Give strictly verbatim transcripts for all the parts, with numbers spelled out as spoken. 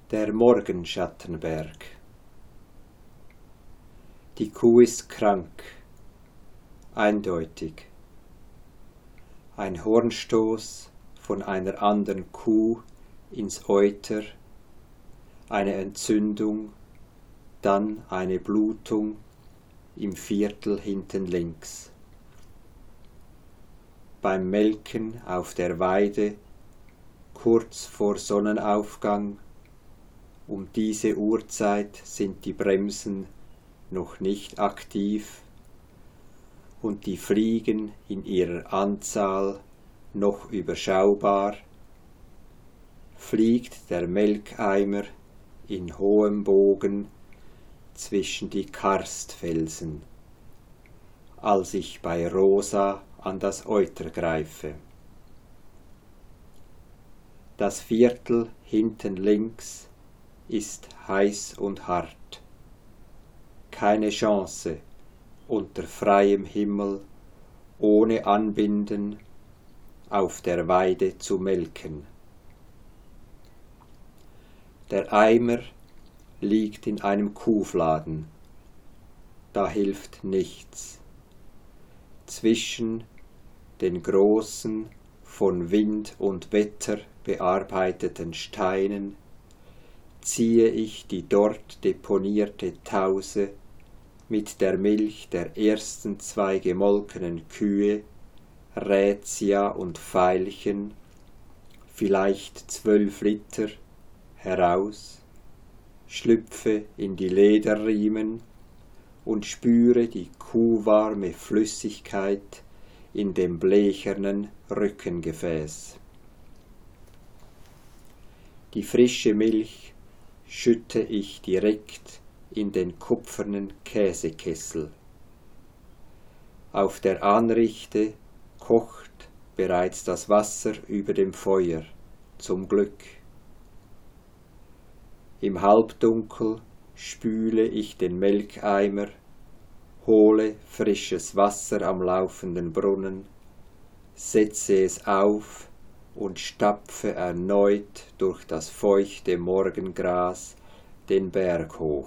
Der Morgenschattenberg. Die Kuh ist krank, eindeutig. Ein Hornstoß von einer anderen Kuh ins Euter, eine Entzündung, dann eine Blutung im Viertel hinten links. Beim Melken auf der Weide, kurz vor Sonnenaufgang, um diese Uhrzeit sind die Bremsen noch nicht aktiv und die Fliegen in ihrer Anzahl noch überschaubar, fliegt der Melkeimer in hohem Bogen zwischen die Karstfelsen, als ich bei Rosa an das Euter greife. Das Viertel hinten links ist heiß und hart. Keine Chance, unter freiem Himmel, ohne Anbinden, auf der Weide zu melken. Der Eimer liegt in einem Kuhfladen. Da hilft nichts. Zwischen den großen, von Wind und Wetter bearbeiteten Steinen ziehe ich die dort deponierte Tause mit der Milch der ersten zwei gemolkenen Kühe, Rätia und Veilchen, vielleicht zwölf Liter, heraus, schlüpfe in die Lederriemen und spüre die kuhwarme Flüssigkeit in dem blechernen Rückengefäß. Die frische Milch schütte ich direkt in den kupfernen Käsekessel. Auf der Anrichte kocht bereits das Wasser über dem Feuer, zum Glück. Im Halbdunkel spüle ich den Melkeimer, hole frisches Wasser am laufenden Brunnen, setze es auf und stapfe erneut durch das feuchte Morgengras den Berg hoch.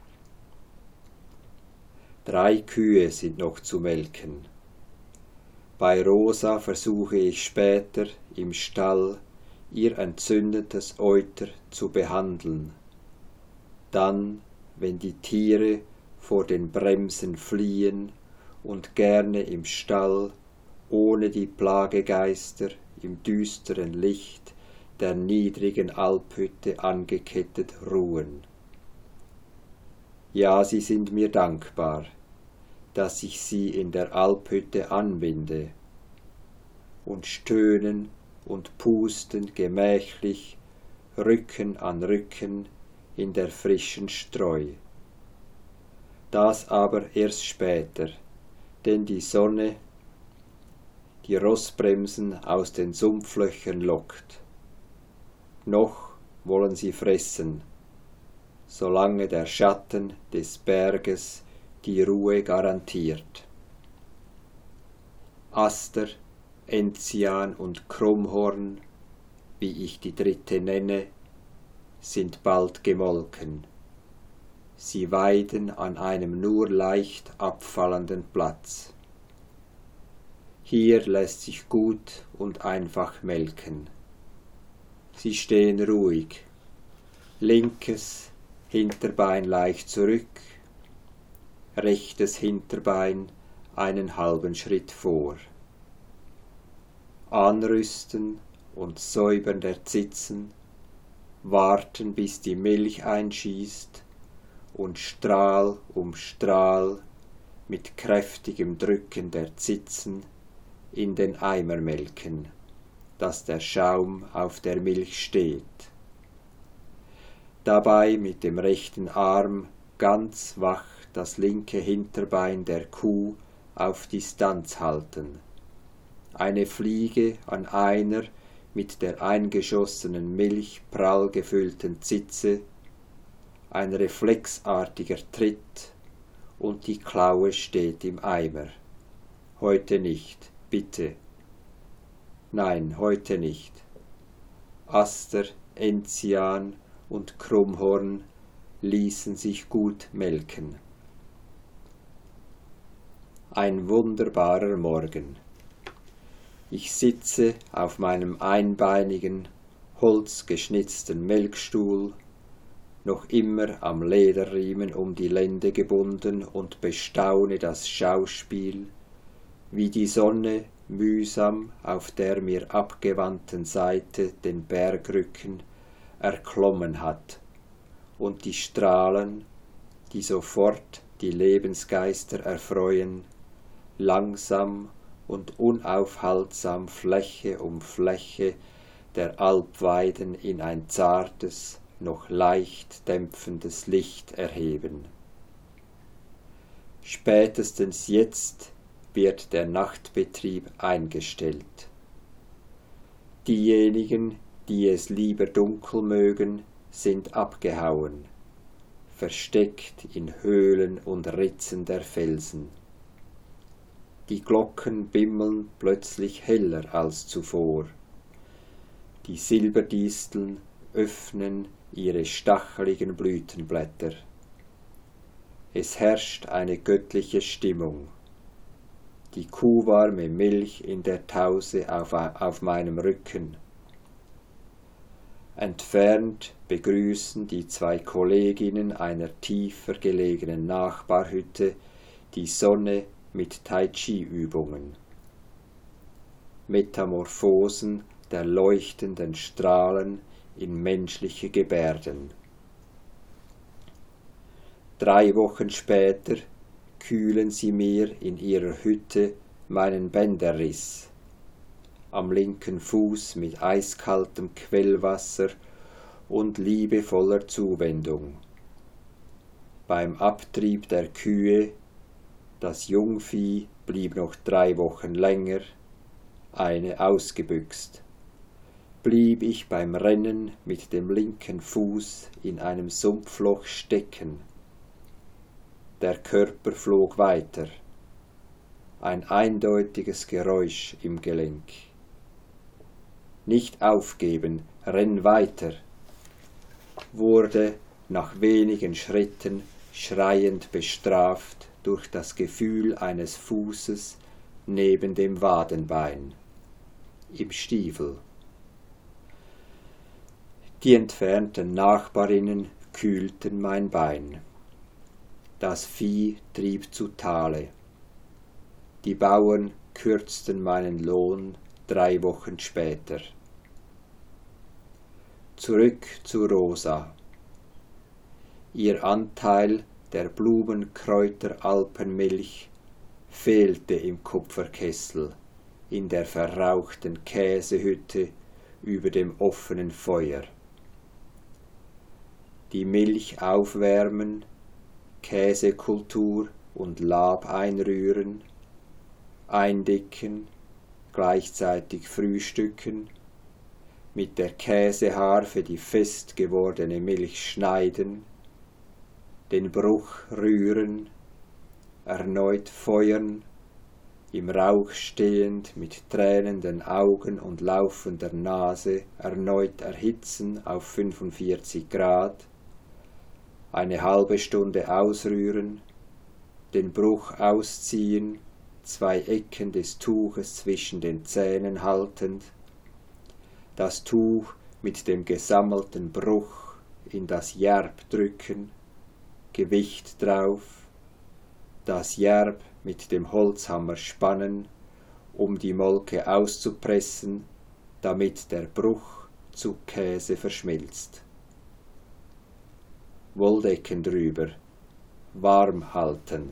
Drei Kühe sind noch zu melken. Bei Rosa versuche ich später im Stall ihr entzündetes Euter zu behandeln. Dann, wenn die Tiere vor den Bremsen fliehen und gerne im Stall ohne die Plagegeister im düsteren Licht der niedrigen Alphütte angekettet ruhen. Ja, sie sind mir dankbar, dass ich sie in der Alphütte anbinde, und stöhnen und pusten gemächlich Rücken an Rücken in der frischen Streu. Das aber erst später, denn die Sonne die Rossbremsen aus den Sumpflöchern lockt. Noch wollen sie fressen, solange der Schatten des Berges die Ruhe garantiert. Aster, Enzian und Krummhorn, wie ich die dritte nenne, sind bald gemolken. Sie weiden an einem nur leicht abfallenden Platz. Hier lässt sich gut und einfach melken. Sie stehen ruhig, linkes Hinterbein leicht zurück, rechtes Hinterbein einen halben Schritt vor. Anrüsten und säubern der Zitzen, warten bis die Milch einschießt und Strahl um Strahl mit kräftigem Drücken der Zitzen in den Eimer melken, dass der Schaum auf der Milch steht. Dabei mit dem rechten Arm ganz wach das linke Hinterbein der Kuh auf Distanz halten. Eine Fliege an einer mit der eingeschossenen Milch prall gefüllten Zitze, ein reflexartiger Tritt und die Klaue steht im Eimer. Heute nicht. Bitte. Nein, heute nicht. Aster, Enzian und Krummhorn ließen sich gut melken. Ein wunderbarer Morgen. Ich sitze auf meinem einbeinigen, holzgeschnitzten Melkstuhl, noch immer am Lederriemen um die Lende gebunden, und bestaune das Schauspiel, wie die Sonne mühsam auf der mir abgewandten Seite den Bergrücken erklommen hat und die Strahlen, die sofort die Lebensgeister erfreuen, langsam und unaufhaltsam Fläche um Fläche der Alpweiden in ein zartes, noch leicht dämpfendes Licht erheben. Spätestens jetzt wird der Nachtbetrieb eingestellt. Diejenigen, die es lieber dunkel mögen, sind abgehauen, versteckt in Höhlen und Ritzen der Felsen. Die Glocken bimmeln plötzlich heller als zuvor. Die Silberdisteln öffnen ihre stacheligen Blütenblätter. Es herrscht eine göttliche Stimmung. Die kuhwarme Milch in der Tause auf, auf meinem Rücken. Entfernt begrüßen die zwei Kolleginnen einer tiefer gelegenen Nachbarhütte die Sonne mit Tai-Chi-Übungen. Metamorphosen der leuchtenden Strahlen in menschliche Gebärden. Drei Wochen später kühlen sie mir in ihrer Hütte meinen Bänderriss, am linken Fuß mit eiskaltem Quellwasser und liebevoller Zuwendung. Beim Abtrieb der Kühe, das Jungvieh blieb noch drei Wochen länger, eine ausgebüxt, blieb ich beim Rennen mit dem linken Fuß in einem Sumpfloch stecken. Der Körper flog weiter, ein eindeutiges Geräusch im Gelenk. Nicht aufgeben, renn weiter, wurde nach wenigen Schritten schreiend bestraft durch das Gefühl eines Fußes neben dem Wadenbein, im Stiefel. Die entfernten Nachbarinnen kühlten mein Bein. Das Vieh trieb zu Tale. Die Bauern kürzten meinen Lohn drei Wochen später. Zurück zu Rosa. Ihr Anteil der Blumenkräuter-Alpenmilch fehlte im Kupferkessel in der verrauchten Käsehütte über dem offenen Feuer. Die Milch aufwärmen, Käsekultur und Lab einrühren, eindicken, gleichzeitig frühstücken, mit der Käseharfe die fest gewordene Milch schneiden, den Bruch rühren, erneut feuern, im Rauch stehend mit tränenden Augen und laufender Nase erneut erhitzen auf fünfundvierzig Grad, eine halbe Stunde ausrühren, den Bruch ausziehen, zwei Ecken des Tuches zwischen den Zähnen haltend, das Tuch mit dem gesammelten Bruch in das Jerb drücken, Gewicht drauf, das Jerb mit dem Holzhammer spannen, um die Molke auszupressen, damit der Bruch zu Käse verschmilzt. Wolldecken drüber, warm halten.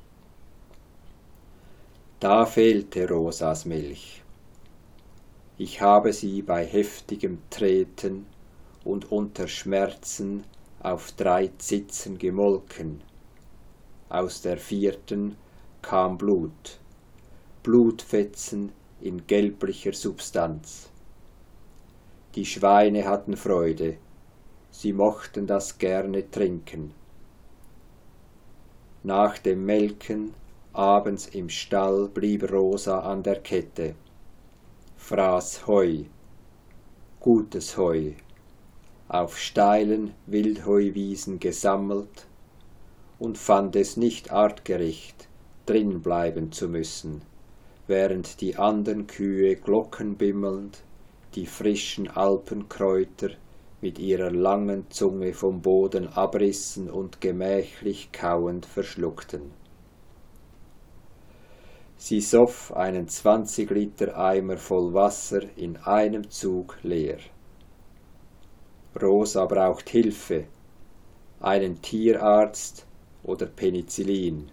Da fehlte Rosas Milch. Ich habe sie bei heftigem Treten und unter Schmerzen auf drei Zitzen gemolken. Aus der vierten kam Blut, Blutfetzen in gelblicher Substanz. Die Schweine hatten Freude, sie mochten das gerne trinken. Nach dem Melken, abends im Stall, blieb Rosa an der Kette, fraß Heu, gutes Heu, auf steilen Wildheuwiesen gesammelt und fand es nicht artgerecht, drin bleiben zu müssen, während die andern Kühe glockenbimmelnd die frischen Alpenkräuter mit ihrer langen Zunge vom Boden abrissen und gemächlich kauend verschluckten. Sie soff einen zwanzig Liter Eimer voll Wasser in einem Zug leer. Rosa braucht Hilfe, einen Tierarzt oder Penicillin.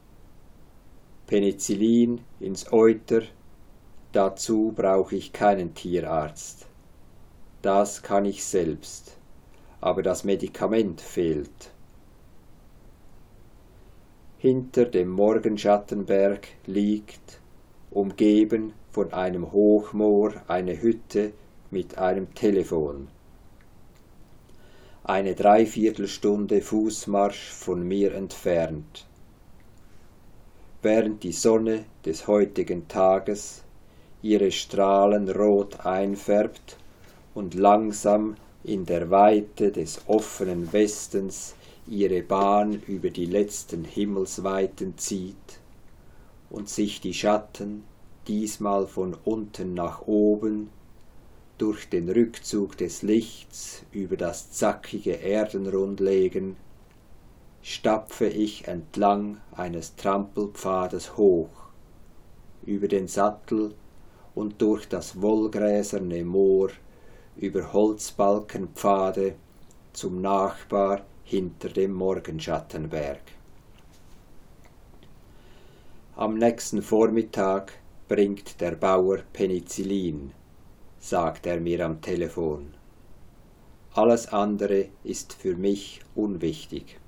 Penicillin ins Euter, dazu brauche ich keinen Tierarzt. Das kann ich selbst, aber das Medikament fehlt. Hinter dem Morgenschattenberg liegt, umgeben von einem Hochmoor, eine Hütte mit einem Telefon. Eine Dreiviertelstunde Fußmarsch von mir entfernt. Während die Sonne des heutigen Tages ihre Strahlen rot einfärbt und langsam in der Weite des offenen Westens ihre Bahn über die letzten Himmelsweiten zieht und sich die Schatten diesmal von unten nach oben durch den Rückzug des Lichts über das zackige Erdenrund legen, stapfe ich entlang eines Trampelpfades hoch, über den Sattel und durch das wollgräserne Moor, über Holzbalkenpfade zum Nachbar hinter dem Morgenschattenberg. Am nächsten Vormittag bringt der Bauer Penicillin, sagt er mir am Telefon. Alles andere ist für mich unwichtig.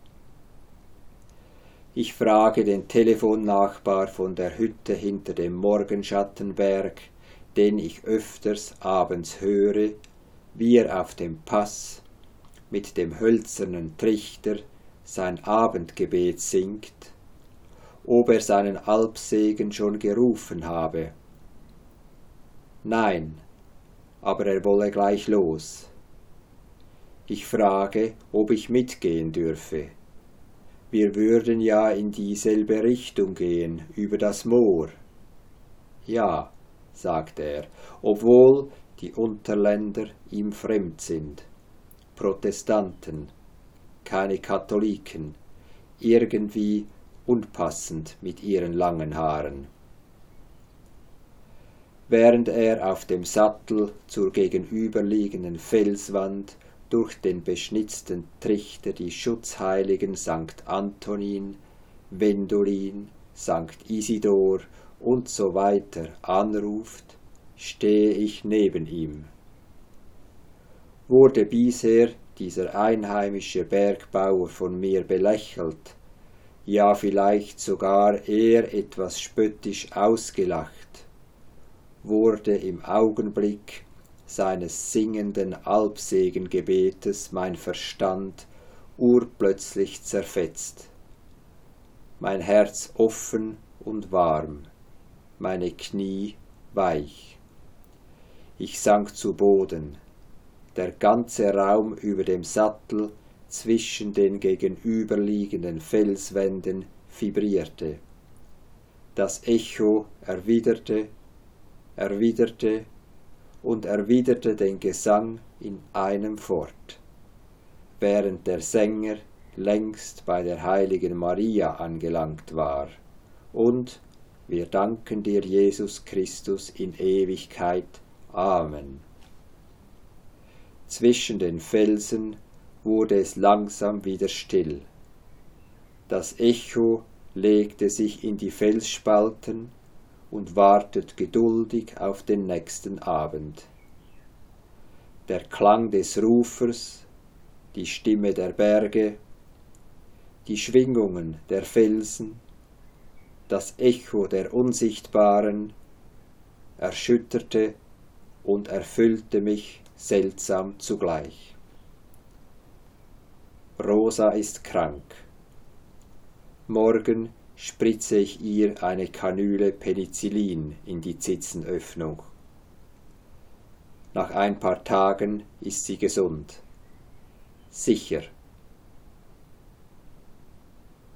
Ich frage den Telefonnachbar von der Hütte hinter dem Morgenschattenberg, den ich öfters abends höre, wie er auf dem Pass mit dem hölzernen Trichter sein Abendgebet singt, ob er seinen Alpsegen schon gerufen habe. Nein, aber er wolle gleich los. Ich frage, ob ich mitgehen dürfe. Wir würden ja in dieselbe Richtung gehen, über das Moor. Ja, sagt er, obwohl die Unterländer ihm fremd sind. Protestanten, keine Katholiken, irgendwie unpassend mit ihren langen Haaren. Während er auf dem Sattel zur gegenüberliegenden Felswand durch den beschnitzten Trichter die Schutzheiligen Sankt Antonin, Wendolin, Sankt Isidor und so weiter anruft, stehe ich neben ihm. Wurde bisher dieser einheimische Bergbauer von mir belächelt, ja vielleicht sogar eher etwas spöttisch ausgelacht, wurde im Augenblick seines singenden Alpsegengebetes mein Verstand urplötzlich zerfetzt, mein Herz offen und warm, meine Knie weich. Ich sank zu Boden, der ganze Raum über dem Sattel zwischen den gegenüberliegenden Felswänden vibrierte. Das Echo erwiderte, erwiderte und erwiderte den Gesang in einem fort, während der Sänger längst bei der heiligen Maria angelangt war. Und wir danken dir, Jesus Christus, in Ewigkeit. Amen. Zwischen den Felsen wurde es langsam wieder still. Das Echo legte sich in die Felsspalten und wartet geduldig auf den nächsten Abend. Der Klang des Rufers, die Stimme der Berge, die Schwingungen der Felsen, das Echo der Unsichtbaren erschütterte und erfüllte mich seltsam zugleich. Rosa ist krank. Morgen spritze ich ihr eine Kanüle Penicillin in die Zitzenöffnung. Nach ein paar Tagen ist sie gesund. sicher.